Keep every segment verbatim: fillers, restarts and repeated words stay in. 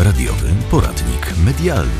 Radiowy poradnik medialny.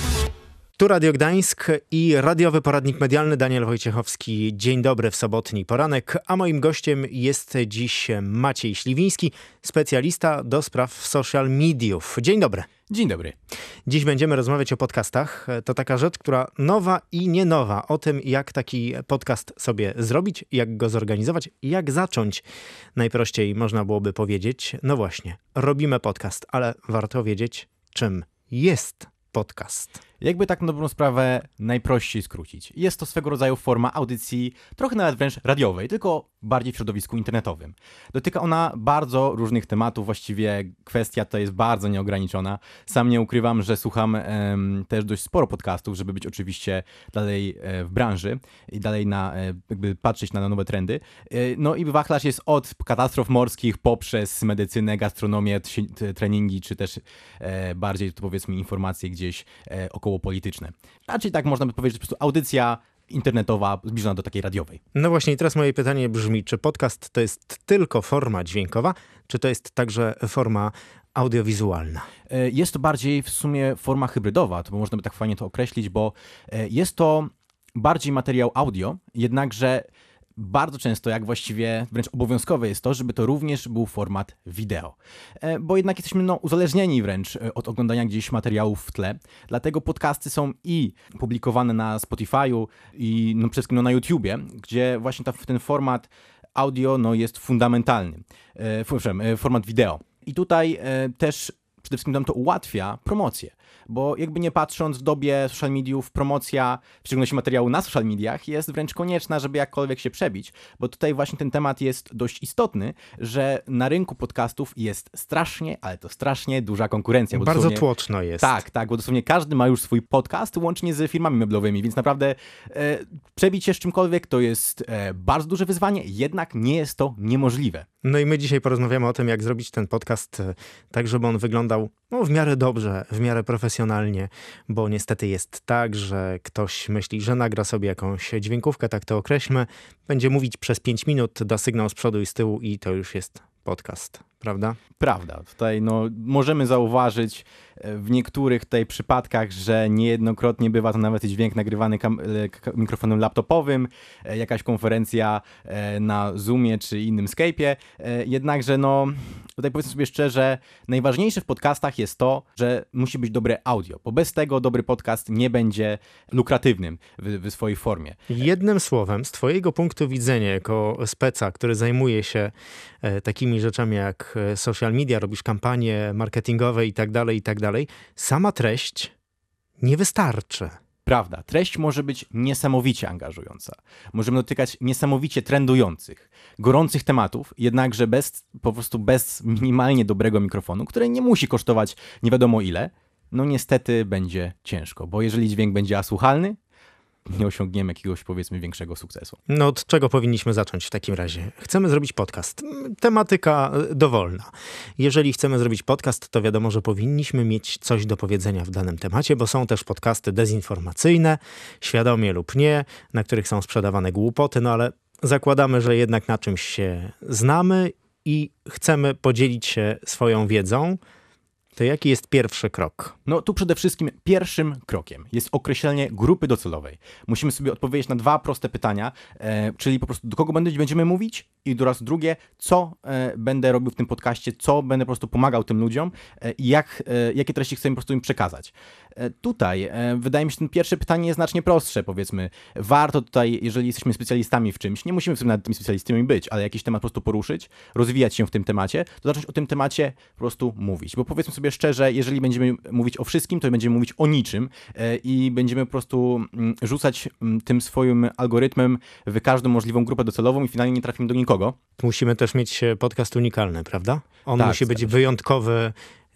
Tu Radio Gdańsk i radiowy poradnik medialny Daniel Wojciechowski. Dzień dobry w sobotni poranek, a moim gościem jest dziś Maciej Śliwiński, specjalista do spraw social mediów. Dzień dobry. Dzień dobry. Dziś będziemy rozmawiać o podcastach. To taka rzecz, która nowa i nie nowa. O tym, jak taki podcast sobie zrobić, jak go zorganizować, jak zacząć. Najprościej można byłoby powiedzieć, no właśnie, robimy podcast, ale warto wiedzieć, czym jest podcast. Jakby tak na dobrą sprawę najprościej skrócić. Jest to swego rodzaju forma audycji, trochę nawet wręcz radiowej, tylko bardziej w środowisku internetowym. Dotyka ona bardzo różnych tematów, właściwie kwestia ta jest bardzo nieograniczona. Sam nie ukrywam, że słucham em, też dość sporo podcastów, żeby być oczywiście dalej e, w branży i dalej na, e, jakby patrzeć na nowe trendy. E, no i wachlarz jest od katastrof morskich poprzez medycynę, gastronomię, t- treningi, czy też e, bardziej to powiedzmy informacje gdzieś e, około polityczne. Raczej tak można by powiedzieć, że po prostu audycja internetowa zbliżona do takiej radiowej. No właśnie i teraz moje pytanie brzmi, czy podcast to jest tylko forma dźwiękowa, czy to jest także forma audiowizualna? Jest to bardziej w sumie forma hybrydowa, to można by tak fajnie to określić, bo jest to bardziej materiał audio, jednakże bardzo często, jak właściwie wręcz obowiązkowe jest to, żeby to również był format wideo. Bo jednak jesteśmy no, uzależnieni wręcz od oglądania gdzieś materiałów w tle. Dlatego podcasty są i publikowane na Spotify'u i no, przede wszystkim no, na YouTubie, gdzie właśnie ta, ten format audio no, jest fundamentalny. E, przepraszam, format wideo. I tutaj e, też przede wszystkim nam to ułatwia promocję, bo jakby nie patrząc w dobie social mediów, promocja, w szczególności materiału na social mediach jest wręcz konieczna, żeby jakkolwiek się przebić, bo tutaj właśnie ten temat jest dość istotny, że na rynku podcastów jest strasznie, ale to strasznie duża konkurencja. Bo Bardzo dosłownie, tłoczno jest. Tak, tak, bo dosłownie każdy ma już swój podcast, łącznie z firmami meblowymi, więc naprawdę e, przebić się z czymkolwiek to jest e, bardzo duże wyzwanie, jednak nie jest to niemożliwe. No i my dzisiaj porozmawiamy o tym, jak zrobić ten podcast tak, żeby on wyglądał no, w miarę dobrze, w miarę profesjonalnie, bo niestety jest tak, że ktoś myśli, że nagra sobie jakąś dźwiękówkę, tak to określmy, będzie mówić przez pięć minut, da sygnał z przodu i z tyłu i to już jest podcast, prawda? Prawda. Tutaj no, możemy zauważyć w niektórych tutaj przypadkach, że niejednokrotnie bywa to nawet dźwięk nagrywany kam- mikrofonem laptopowym, jakaś konferencja na Zoomie czy innym Skype'ie. Jednakże no, tutaj powiedzmy sobie szczerze, najważniejsze w podcastach jest to, że musi być dobre audio, bo bez tego dobry podcast nie będzie lukratywnym w, w swojej formie. Jednym słowem, z twojego punktu widzenia jako speca, który zajmuje się e, takimi rzeczami jak social media, robisz kampanie marketingowe i tak dalej, i tak dalej, sama treść nie wystarczy. Prawda, treść może być niesamowicie angażująca. Możemy dotykać niesamowicie trendujących, gorących tematów, jednakże bez, po prostu bez minimalnie dobrego mikrofonu, który nie musi kosztować nie wiadomo ile, no niestety będzie ciężko, bo jeżeli dźwięk będzie asłuchalny, nie osiągniemy jakiegoś, powiedzmy, większego sukcesu. No od czego powinniśmy zacząć w takim razie? Chcemy zrobić podcast. Tematyka dowolna. Jeżeli chcemy zrobić podcast, to wiadomo, że powinniśmy mieć coś do powiedzenia w danym temacie, bo są też podcasty dezinformacyjne, świadomie lub nie, na których są sprzedawane głupoty, no ale zakładamy, że jednak na czymś się znamy i chcemy podzielić się swoją wiedzą. To jaki jest pierwszy krok? No tu przede wszystkim pierwszym krokiem jest określenie grupy docelowej. Musimy sobie odpowiedzieć na dwa proste pytania, e, czyli po prostu do kogo będę, będziemy mówić i oraz drugie, co e, będę robił w tym podcaście, co będę po prostu pomagał tym ludziom e, i jak, e, jakie treści chcę po prostu im przekazać. E, tutaj e, wydaje mi się, że ten pierwsze pytanie jest znacznie prostsze, powiedzmy. Warto tutaj, jeżeli jesteśmy specjalistami w czymś, nie musimy w sumie nawet tymi specjalistami być, ale jakiś temat po prostu poruszyć, rozwijać się w tym temacie, to zacząć o tym temacie po prostu mówić. Bo powiedzmy sobie szczerze, jeżeli będziemy mówić o wszystkim, to będziemy mówić o niczym e, i będziemy po prostu m, rzucać m, tym swoim algorytmem w każdą możliwą grupę docelową i finalnie nie trafimy do nikogo. Musimy też mieć podcast unikalny, prawda? On Tak, musi być wyjątkowy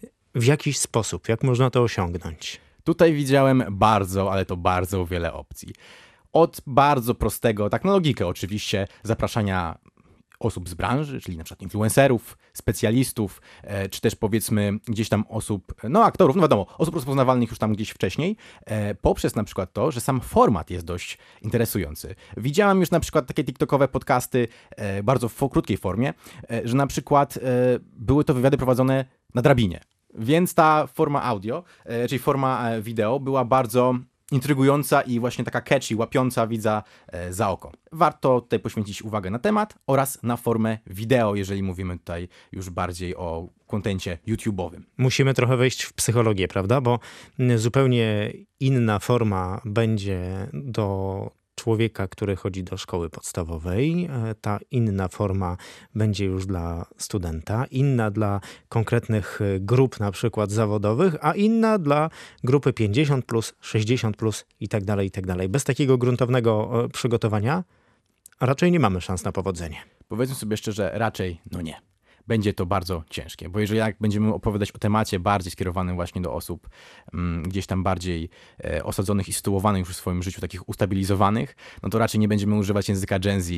w jakiś sposób. Jak można to osiągnąć? Tutaj widziałem bardzo, ale to bardzo wiele opcji. Od bardzo prostego, tak na logikę oczywiście, zapraszania osób z branży, czyli na przykład influencerów, specjalistów, e, czy też powiedzmy gdzieś tam osób, no aktorów, no wiadomo, osób rozpoznawalnych już tam gdzieś wcześniej, e, poprzez na przykład to, że sam format jest dość interesujący. Widziałem już na przykład takie tiktokowe podcasty, e, bardzo w krótkiej formie, e, że na przykład e, były to wywiady prowadzone na drabinie. Więc ta forma audio, e, czyli forma e, wideo była bardzo intrygująca i właśnie taka catchy, łapiąca widza e, za oko. Warto tutaj poświęcić uwagę na temat oraz na formę wideo, jeżeli mówimy tutaj już bardziej o kontencie YouTube'owym. Musimy trochę wejść w psychologię, prawda? Bo zupełnie inna forma będzie do człowieka, który chodzi do szkoły podstawowej. Ta inna forma będzie już dla studenta, inna dla konkretnych grup, na przykład zawodowych, a inna dla grupy pięćdziesiąt plus, sześćdziesiąt plus i tak dalej, i tak dalej. Bez takiego gruntownego przygotowania raczej nie mamy szans na powodzenie. Powiedzmy sobie szczerze, raczej no nie. Będzie to bardzo ciężkie, bo jeżeli jak będziemy opowiadać o temacie bardziej skierowanym właśnie do osób mm, gdzieś tam bardziej e, osadzonych i sytuowanych już w swoim życiu, takich ustabilizowanych, no to raczej nie będziemy używać języka Gen Z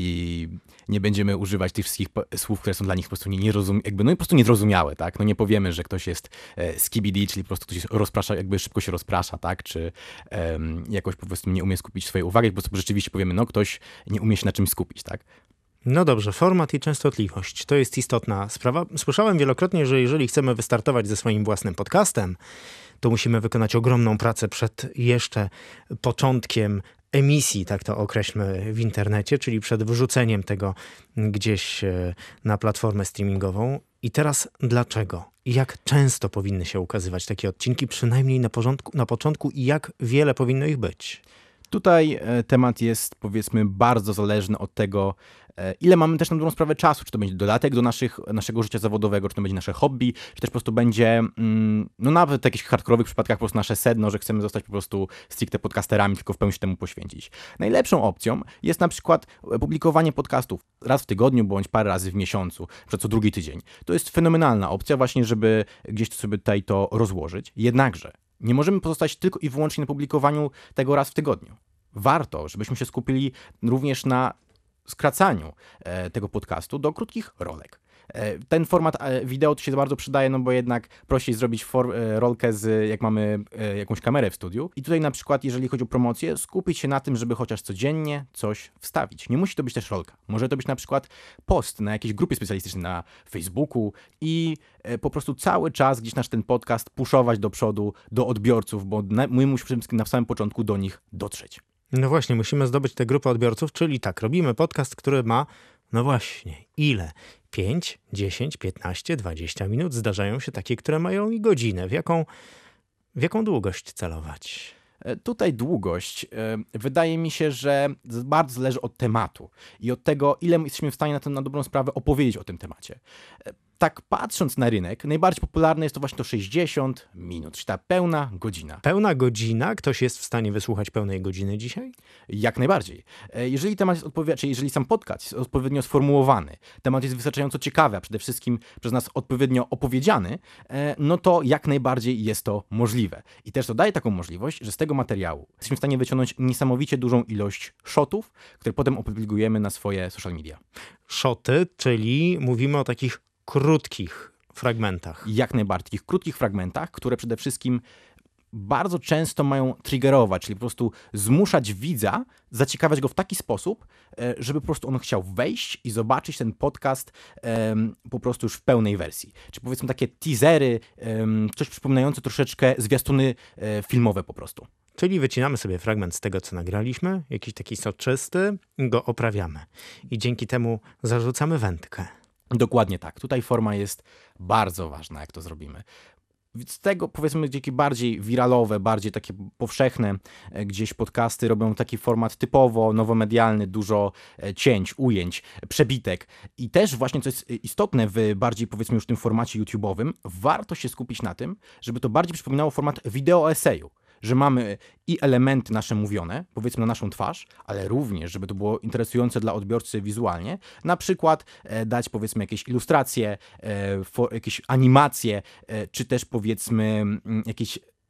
i nie będziemy używać tych wszystkich po- słów, które są dla nich po prostu nie rozum- jakby, no i po prostu niezrozumiałe, tak? No nie powiemy, że ktoś jest e, skibidi, czyli po prostu ktoś rozprasza, jakby szybko się rozprasza, tak? Czy e, jakoś po prostu nie umie skupić swojej uwagi, po prostu rzeczywiście powiemy, no ktoś nie umie się na czymś skupić, tak? No dobrze, format i częstotliwość to jest istotna sprawa. Słyszałem wielokrotnie, że jeżeli chcemy wystartować ze swoim własnym podcastem, to musimy wykonać ogromną pracę przed jeszcze początkiem emisji, tak to określmy, w internecie, czyli przed wrzuceniem tego gdzieś na platformę streamingową. I teraz dlaczego? I jak często powinny się ukazywać takie odcinki, przynajmniej na, porządku, na początku, i jak wiele powinno ich być? Tutaj e, temat jest, powiedzmy, bardzo zależny od tego, e, ile mamy też na dobrą sprawę czasu. Czy to będzie dodatek do naszych, naszego życia zawodowego, czy to będzie nasze hobby, czy też po prostu będzie, mm, no nawet w jakichś hardkorowych przypadkach po prostu nasze sedno, że chcemy zostać po prostu stricte podcasterami, tylko w pełni się temu poświęcić. Najlepszą opcją jest na przykład publikowanie podcastów raz w tygodniu, bądź parę razy w miesiącu, że co drugi tydzień. To jest fenomenalna opcja właśnie, żeby gdzieś sobie tutaj to rozłożyć. Jednakże nie możemy pozostać tylko i wyłącznie na publikowaniu tego raz w tygodniu. Warto, żebyśmy się skupili również na skracaniu e, tego podcastu do krótkich rolek. E, ten format e, wideo tu się bardzo przydaje, no bo jednak prościej zrobić for, e, rolkę, z, jak mamy e, jakąś kamerę w studiu. I tutaj na przykład, jeżeli chodzi o promocję, skupić się na tym, żeby chociaż codziennie coś wstawić. Nie musi to być też rolka. Może to być na przykład post na jakiejś grupie specjalistycznej na Facebooku i e, po prostu cały czas gdzieś nasz ten podcast puszować do przodu, do odbiorców, bo na, my musimy na samym początku do nich dotrzeć. No właśnie, musimy zdobyć tę grupę odbiorców, czyli tak, robimy podcast, który ma, no właśnie, ile? pięć, dziesięć, piętnaście, dwadzieścia minut. Zdarzają się takie, które mają i godzinę. W jaką, w jaką długość celować? Tutaj długość, wydaje mi się, że bardzo zależy od tematu i od tego, ile jesteśmy w stanie na, ten, na dobrą sprawę opowiedzieć o tym temacie. Tak patrząc na rynek, najbardziej popularne jest to właśnie to sześćdziesiąt minut, czyli ta pełna godzina. Pełna godzina? Ktoś jest w stanie wysłuchać pełnej godziny dzisiaj? Jak najbardziej. Jeżeli temat jest odpowiednio, czyli jeżeli sam podcast jest odpowiednio sformułowany, temat jest wystarczająco ciekawy, a przede wszystkim przez nas odpowiednio opowiedziany, no to jak najbardziej jest to możliwe. I też to daje taką możliwość, że z tego materiału jesteśmy w stanie wyciągnąć niesamowicie dużą ilość shotów, które potem opublikujemy na swoje social media. Shoty, czyli mówimy o takich krótkich fragmentach. Jak najbardziej. Takich krótkich fragmentach, które przede wszystkim bardzo często mają triggerować, czyli po prostu zmuszać widza, zaciekawiać go w taki sposób, żeby po prostu on chciał wejść i zobaczyć ten podcast um, po prostu już w pełnej wersji. Czy powiedzmy takie teasery, um, coś przypominające troszeczkę zwiastuny um, filmowe po prostu. Czyli wycinamy sobie fragment z tego, co nagraliśmy, jakiś taki soczysty, i go oprawiamy. I dzięki temu zarzucamy wędkę. Dokładnie tak. Tutaj forma jest bardzo ważna, jak to zrobimy. Z tego, powiedzmy, dzięki bardziej wiralowe, bardziej takie powszechne gdzieś podcasty robią taki format typowo nowomedialny, dużo cięć, ujęć, przebitek. I też właśnie, co jest istotne w bardziej, powiedzmy, już tym formacie YouTube'owym, warto się skupić na tym, żeby to bardziej przypominało format wideo eseju. Że mamy i elementy nasze mówione, powiedzmy na naszą twarz, ale również, żeby to było interesujące dla odbiorcy wizualnie, na przykład e, dać powiedzmy jakieś ilustracje, e, for, jakieś animacje, e, czy też powiedzmy m, jakieś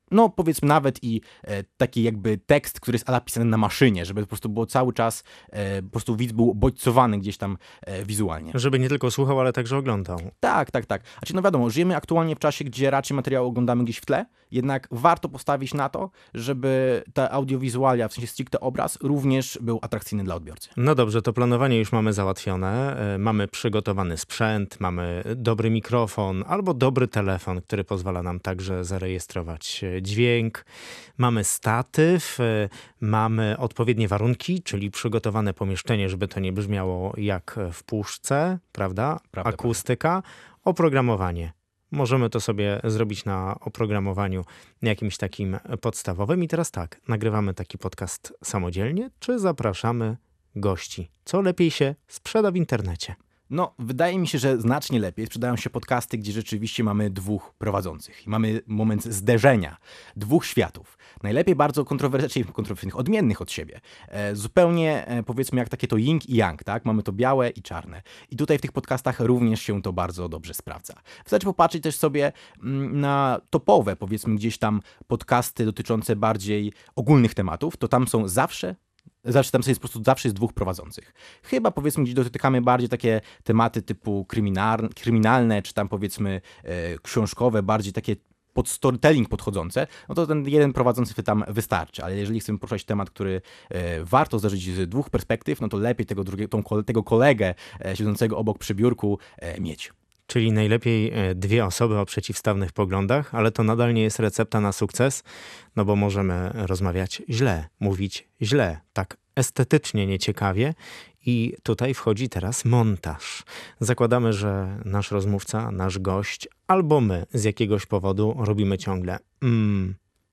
no powiedzmy nawet i e, taki jakby tekst, który jest ala pisany na maszynie, żeby po prostu było cały czas, e, po prostu widz był bodźcowany gdzieś tam e, wizualnie. Żeby nie tylko słuchał, ale także oglądał. Tak, tak, tak. Znaczy, no wiadomo, żyjemy aktualnie w czasie, gdzie raczej materiał oglądamy gdzieś w tle, jednak warto postawić na to, żeby ta audiowizualia, w sensie stricte obraz, również był atrakcyjny dla odbiorcy. No dobrze, to planowanie już mamy załatwione. E, Mamy przygotowany sprzęt, mamy dobry mikrofon albo dobry telefon, który pozwala nam także zarejestrować e, dźwięk. Mamy statyw, e, mamy odpowiednie warunki, czyli przygotowane pomieszczenie, żeby to nie brzmiało jak w puszce, prawda? Prawda, Akustyka, oprogramowanie. Możemy to sobie zrobić na oprogramowaniu jakimś takim podstawowym. I teraz tak, nagrywamy taki podcast samodzielnie, czy zapraszamy gości? Co lepiej się sprzeda w internecie? No, wydaje mi się, że znacznie lepiej sprzedają się podcasty, gdzie rzeczywiście mamy dwóch prowadzących. I mamy moment zderzenia dwóch światów. Najlepiej bardzo kontrowersyjnych, kontrowersyjnych, odmiennych od siebie. E, zupełnie e, powiedzmy jak takie to yin i yang, tak? Mamy to białe i czarne. I tutaj w tych podcastach również się to bardzo dobrze sprawdza. Wystarczy popatrzeć też sobie mm, na topowe, powiedzmy gdzieś tam podcasty dotyczące bardziej ogólnych tematów, to tam są zawsze Zawsze tam jest po prostu zawsze jest dwóch prowadzących. Chyba powiedzmy gdzieś dotykamy bardziej takie tematy typu kryminalne, kryminalne czy tam powiedzmy e, książkowe, bardziej takie pod storytelling podchodzące, no to ten jeden prowadzący tam wystarczy. Ale jeżeli chcemy poruszać temat, który e, warto zdarzyć z dwóch perspektyw, no to lepiej tego, drugiego, tą, tego kolegę e, siedzącego obok przy biurku e, mieć. Czyli najlepiej e, dwie osoby o przeciwstawnych poglądach, ale to nadal nie jest recepta na sukces, no bo możemy rozmawiać źle, mówić źle, tak estetycznie nieciekawie i tutaj wchodzi teraz montaż. Zakładamy, że nasz rozmówca, nasz gość albo my z jakiegoś powodu robimy ciągle mm,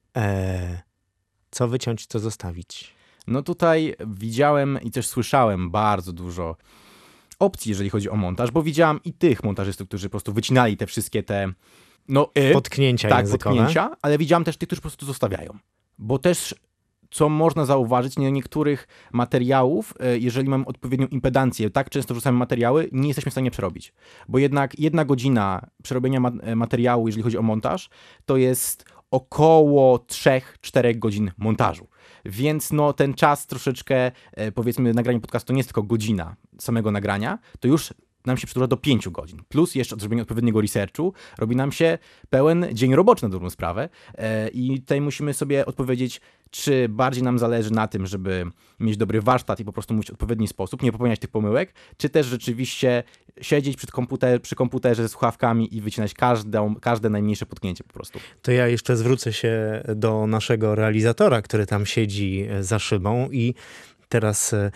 e, co wyciąć, co zostawić. No tutaj widziałem i też słyszałem bardzo dużo opcji, jeżeli chodzi o montaż, bo widziałam i tych montażystów, którzy po prostu wycinali te wszystkie te no y, Potknięcia tak, językowe. potknięcia, ale widziałam też tych, którzy po prostu zostawiają. Bo też, co można zauważyć, nie niektórych materiałów, y, jeżeli mamy odpowiednią impedancję, tak często wrzucamy materiały, nie jesteśmy w stanie przerobić. Bo jednak jedna godzina przerobienia ma- materiału, jeżeli chodzi o montaż, to jest około trzy cztery godzin montażu. Więc no ten czas troszeczkę, e, powiedzmy, nagranie podcastu to nie jest tylko godzina samego nagrania, to już nam się przedłuża do pięciu godzin. Plus jeszcze zrobienie odpowiedniego researchu robi nam się pełen dzień roboczy na dobrą sprawę. E, I tutaj musimy sobie odpowiedzieć, czy bardziej nam zależy na tym, żeby mieć dobry warsztat i po prostu mówić w odpowiedni sposób, nie popełniać tych pomyłek, czy też rzeczywiście siedzieć przy, komputer, przy komputerze ze słuchawkami i wycinać każdą, każde najmniejsze potknięcie po prostu. To ja jeszcze zwrócę się do naszego realizatora, który tam siedzi za szybą i teraz e,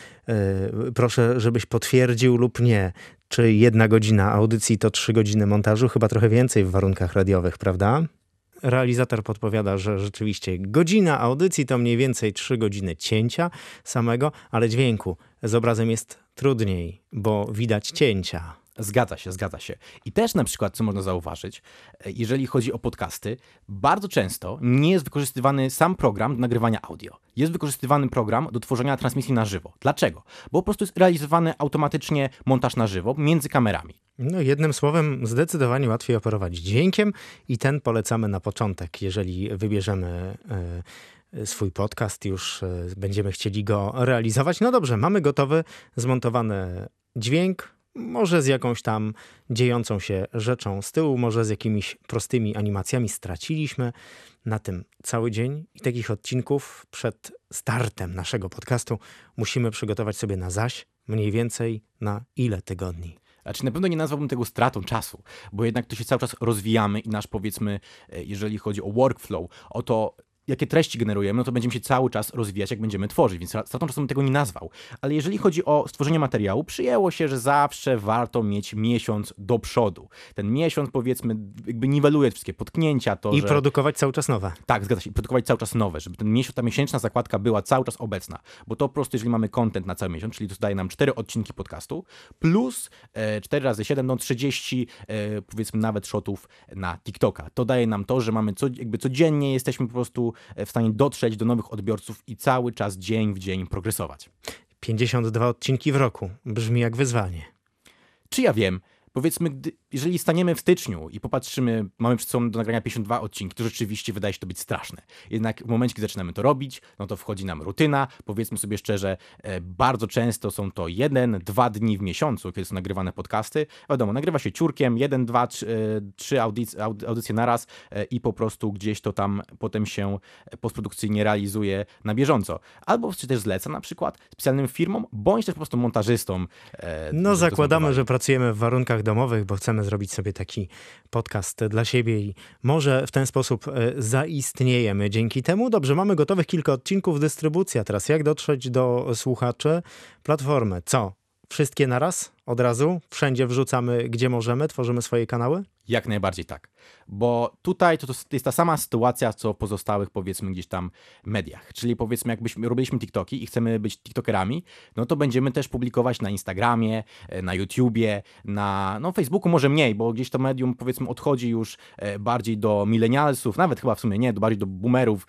e, proszę, żebyś potwierdził lub nie, czy jedna godzina audycji to trzy godziny montażu, chyba trochę więcej w warunkach radiowych, prawda? Realizator podpowiada, że rzeczywiście godzina audycji to mniej więcej trzy godziny cięcia samego, ale dźwięku z obrazem jest trudniej, bo widać cięcia. Zgadza się, zgadza się. I też na przykład, co można zauważyć, jeżeli chodzi o podcasty, bardzo często nie jest wykorzystywany sam program do nagrywania audio. Jest wykorzystywany program do tworzenia transmisji na żywo. Dlaczego? Bo po prostu jest realizowany automatycznie montaż na żywo między kamerami. No jednym słowem zdecydowanie łatwiej operować dźwiękiem i ten polecamy na początek, jeżeli wybierzemy y, swój podcast, już y, będziemy chcieli go realizować. No dobrze, mamy gotowy, zmontowany dźwięk, może z jakąś tam dziejącą się rzeczą z tyłu, może z jakimiś prostymi animacjami. Straciliśmy na tym cały dzień i takich odcinków przed startem naszego podcastu musimy przygotować sobie na zaś mniej więcej na ile tygodni. Znaczy na pewno nie nazwałbym tego stratą czasu, bo jednak to się cały czas rozwijamy i nasz, powiedzmy, jeżeli chodzi o workflow, o to, jakie treści generujemy, no to będziemy się cały czas rozwijać, jak będziemy tworzyć, więc stratą czasu bym tego nie nazwał. Ale jeżeli chodzi o stworzenie materiału, przyjęło się, że zawsze warto mieć miesiąc do przodu. Ten miesiąc, powiedzmy, jakby niweluje wszystkie potknięcia, to, I że... produkować cały czas nowe. Tak, zgadza się. I produkować cały czas nowe, żeby ten miesiąc, ta miesięczna zakładka była cały czas obecna. Bo to po prostu, jeżeli mamy content na cały miesiąc, czyli to daje nam cztery odcinki podcastu, plus e, cztery razy siedem, no trzydzieści, e, powiedzmy nawet shotów na TikToka. To daje nam to, że mamy co, jakby codziennie jesteśmy po prostu w stanie dotrzeć do nowych odbiorców i cały czas dzień w dzień progresować. pięćdziesiąt dwa odcinki w roku. Brzmi jak wyzwanie. Czy ja wiem? powiedzmy, gdy, jeżeli staniemy w styczniu i popatrzymy, mamy przed sobą do nagrania pięćdziesiąt dwa odcinki, to rzeczywiście wydaje się to być straszne. Jednak w momencie, kiedy zaczynamy to robić, no to wchodzi nam rutyna. Powiedzmy sobie szczerze, e, bardzo często są to jeden, dwa dni w miesiącu, kiedy są nagrywane podcasty. Wiadomo, nagrywa się ciurkiem, jeden, dwa, trzy, e, trzy audyc- aud- audycje naraz e, i po prostu gdzieś to tam potem się postprodukcyjnie realizuje na bieżąco. Albo czy też zleca na przykład specjalnym firmom, bądź też po prostu montażystom. E, No zakładamy, że pracujemy w warunkach domowych, bo chcemy zrobić sobie taki podcast dla siebie i może w ten sposób e, zaistniejemy dzięki temu. Dobrze, mamy gotowych kilka odcinków, dystrybucja. Teraz jak dotrzeć do słuchaczy? Platformy. Co? Wszystkie naraz? Od razu? Wszędzie wrzucamy, gdzie możemy? Tworzymy swoje kanały? Jak najbardziej tak. Bo tutaj to, to jest ta sama sytuacja, co w pozostałych, powiedzmy, gdzieś tam mediach. Czyli powiedzmy, jakbyśmy robiliśmy TikToki i chcemy być TikTokerami, no to będziemy też publikować na Instagramie, na YouTubie, na no, Facebooku może mniej, bo gdzieś to medium, powiedzmy, odchodzi już bardziej do millennialsów, nawet chyba w sumie nie, bardziej do boomerów,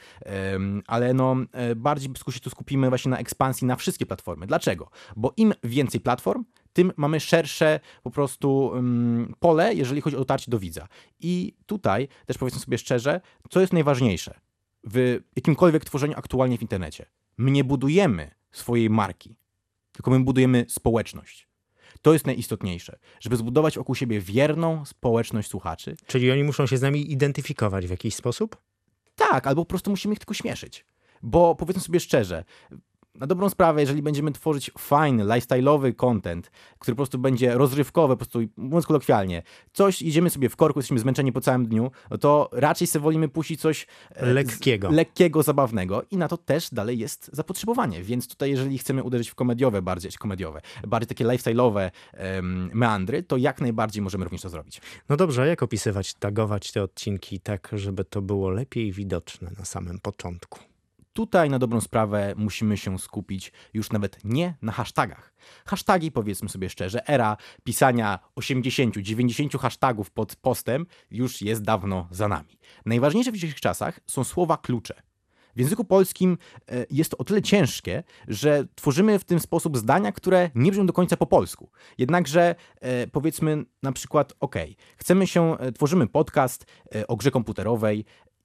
ale no bardziej się tu skupimy właśnie na ekspansji na wszystkie platformy. Dlaczego? Bo im więcej platform, tym mamy szersze po prostu um, pole, jeżeli chodzi o dotarcie do widza. I tutaj też powiedzmy sobie szczerze, co jest najważniejsze w jakimkolwiek tworzeniu aktualnie w internecie. My nie budujemy swojej marki, tylko my budujemy społeczność. To jest najistotniejsze, żeby zbudować wokół siebie wierną społeczność słuchaczy. Czyli oni muszą się z nami identyfikować w jakiś sposób? Tak, albo po prostu musimy ich tylko śmieszyć. Bo powiedzmy sobie szczerze, na dobrą sprawę, jeżeli będziemy tworzyć fajny, lifestyle'owy content, który po prostu będzie rozrywkowy, po prostu mówiąc kolokwialnie, coś, idziemy sobie w korku, jesteśmy zmęczeni po całym dniu, no to raczej sobie wolimy puścić coś e, lekkiego. Z, lekkiego, zabawnego i na to też dalej jest zapotrzebowanie, więc tutaj jeżeli chcemy uderzyć w komediowe, bardziej komediowe, bardziej takie lifestyle'owe em, meandry, to jak najbardziej możemy również to zrobić. No dobrze, a jak opisywać, tagować te odcinki tak, żeby to było lepiej widoczne na samym początku? Tutaj na dobrą sprawę musimy się skupić już nawet nie na hashtagach. Hashtagi, powiedzmy sobie szczerze, era pisania osiemdziesiąt dziewięćdziesiąt hashtagów pod postem już jest dawno za nami. Najważniejsze w dzisiejszych czasach są słowa klucze. W języku polskim jest to o tyle ciężkie, że tworzymy w ten sposób zdania, które nie brzmią do końca po polsku. Jednakże powiedzmy na przykład, ok, chcemy się, tworzymy podcast o grze komputerowej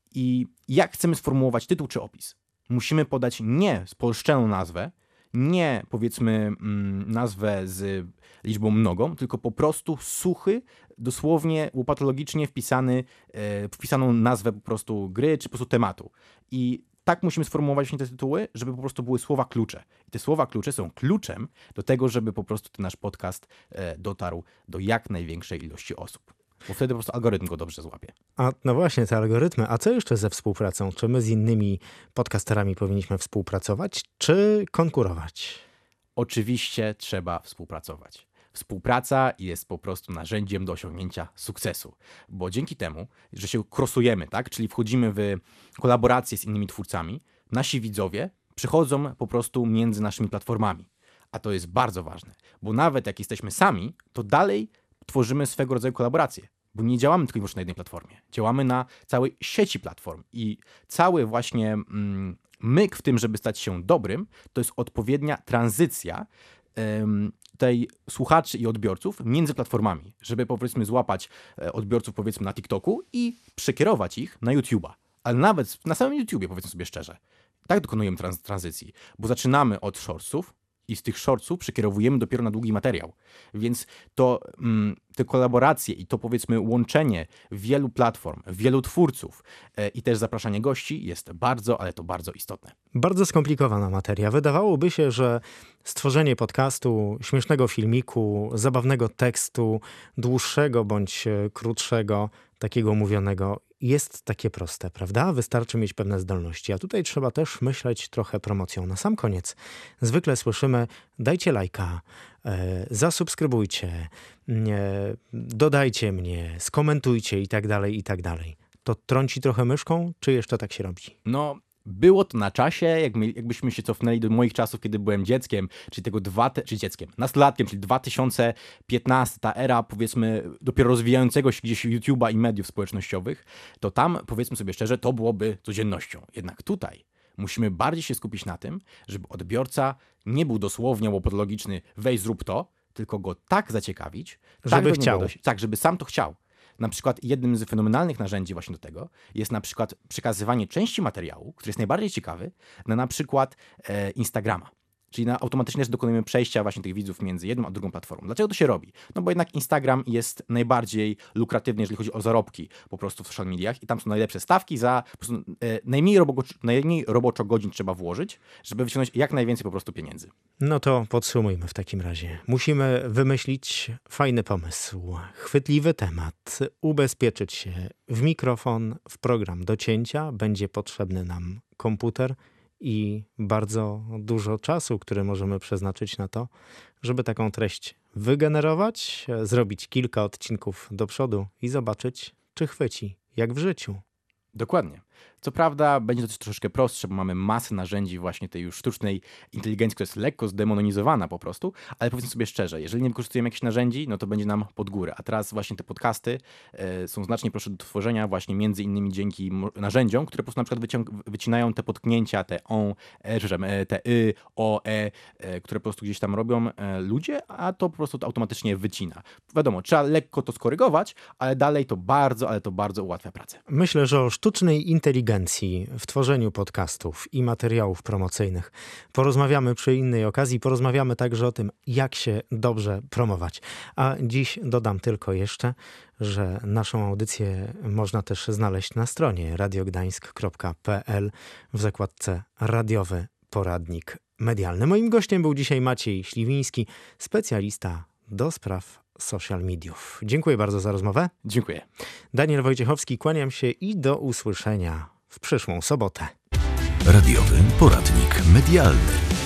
i jak chcemy sformułować tytuł czy opis? Musimy podać nie spolszczoną nazwę, nie powiedzmy mm, nazwę z liczbą mnogą, tylko po prostu suchy, dosłownie łopatologicznie wpisany, e, wpisaną nazwę po prostu gry czy po prostu tematu. I tak musimy sformułować właśnie te tytuły, żeby po prostu były słowa klucze. I te słowa klucze są kluczem do tego, żeby po prostu ten nasz podcast e, dotarł do jak największej ilości osób. Bo wtedy po prostu algorytm go dobrze złapie. A no właśnie, te algorytmy. A co jeszcze ze współpracą? Czy my z innymi podcasterami powinniśmy współpracować, czy konkurować? Oczywiście trzeba współpracować. Współpraca jest po prostu narzędziem do osiągnięcia sukcesu, bo dzięki temu, że się krosujemy, tak, czyli wchodzimy w kolaborację z innymi twórcami, nasi widzowie przychodzą po prostu między naszymi platformami. A to jest bardzo ważne, bo nawet jak jesteśmy sami, to dalej tworzymy swego rodzaju kolaboracje, bo nie działamy tylko i wyłącznie na jednej platformie. Działamy na całej sieci platform i cały właśnie mm, myk w tym, żeby stać się dobrym, to jest odpowiednia tranzycja ym, tej słuchaczy i odbiorców między platformami, żeby powiedzmy złapać e, odbiorców powiedzmy na TikToku i przekierować ich na YouTube'a. Ale nawet na samym YouTubie, powiedzmy sobie szczerze, tak dokonujemy trans- tranzycji, bo zaczynamy od shortsów, i z tych shortsów przekierowujemy dopiero na długi materiał. Więc to mm, te kolaboracje i to powiedzmy łączenie wielu platform, wielu twórców e, i też zapraszanie gości jest bardzo, ale to bardzo istotne. Bardzo skomplikowana materia. Wydawałoby się, że stworzenie podcastu, śmiesznego filmiku, zabawnego tekstu, dłuższego bądź krótszego, takiego mówionego, jest takie proste, prawda? Wystarczy mieć pewne zdolności. A tutaj trzeba też myśleć trochę promocją. Na sam koniec zwykle słyszymy: dajcie lajka, e, zasubskrybujcie, e, dodajcie mnie, skomentujcie i tak dalej, i tak dalej. To trąci trochę myszką, czy jeszcze tak się robi? No, było to na czasie, jak my, jakbyśmy się cofnęli do moich czasów, kiedy byłem dzieckiem, czyli tego dwa, czyli dzieckiem, nastolatkiem, czyli dwa tysiące piętnasty, ta era powiedzmy dopiero rozwijającego się gdzieś YouTube'a i mediów społecznościowych, to tam powiedzmy sobie szczerze, to byłoby codziennością. Jednak tutaj musimy bardziej się skupić na tym, żeby odbiorca nie był dosłownie łopatologiczny, weź zrób to, tylko go tak zaciekawić, Żeby tak do niego chciał. dojść, tak, żeby sam to chciał. Na przykład jednym z fenomenalnych narzędzi właśnie do tego jest na przykład przekazywanie części materiału, który jest najbardziej ciekawy, na na przykład e, Instagrama. Czyli na automatycznie też dokonujemy przejścia właśnie tych widzów między jedną a drugą platformą. Dlaczego to się robi? No bo jednak Instagram jest najbardziej lukratywny, jeżeli chodzi o zarobki po prostu w social mediach i tam są najlepsze stawki za po prostu e, najmniej, roboczo, najmniej roboczo godzin trzeba włożyć, żeby wyciągnąć jak najwięcej po prostu pieniędzy. No to podsumujmy w takim razie. Musimy wymyślić fajny pomysł, chwytliwy temat, ubezpieczyć się w mikrofon, w program do cięcia. Będzie potrzebny nam komputer i bardzo dużo czasu, który możemy przeznaczyć na to, żeby taką treść wygenerować, zrobić kilka odcinków do przodu i zobaczyć, czy chwyci, jak w życiu. Dokładnie. Co prawda będzie to też troszeczkę prostsze, bo mamy masę narzędzi właśnie tej już sztucznej inteligencji, która jest lekko zdemonizowana po prostu, ale powiedzmy sobie szczerze, jeżeli nie wykorzystujemy jakichś narzędzi, no to będzie nam pod górę. A teraz właśnie te podcasty e, są znacznie prostsze do tworzenia właśnie między innymi dzięki narzędziom, które po prostu na przykład wycią- wycinają te potknięcia, te on, e, że, te y, o, e, e, które po prostu gdzieś tam robią e, ludzie, a to po prostu to automatycznie wycina. Wiadomo, trzeba lekko to skorygować, ale dalej to bardzo, ale to bardzo ułatwia pracę. Myślę, że o sztucznej inteligencji w tworzeniu podcastów i materiałów promocyjnych porozmawiamy przy innej okazji. Porozmawiamy także o tym, jak się dobrze promować. A dziś dodam tylko jeszcze, że naszą audycję można też znaleźć na stronie radiogdańsk kropka p l w zakładce Radiowy Poradnik Medialny. Moim gościem był dzisiaj Maciej Śliwiński, specjalista do spraw social mediów. Dziękuję bardzo za rozmowę. Dziękuję. Daniel Wojciechowski, kłaniam się i do usłyszenia w przyszłą sobotę. Radiowy Poradnik Medialny.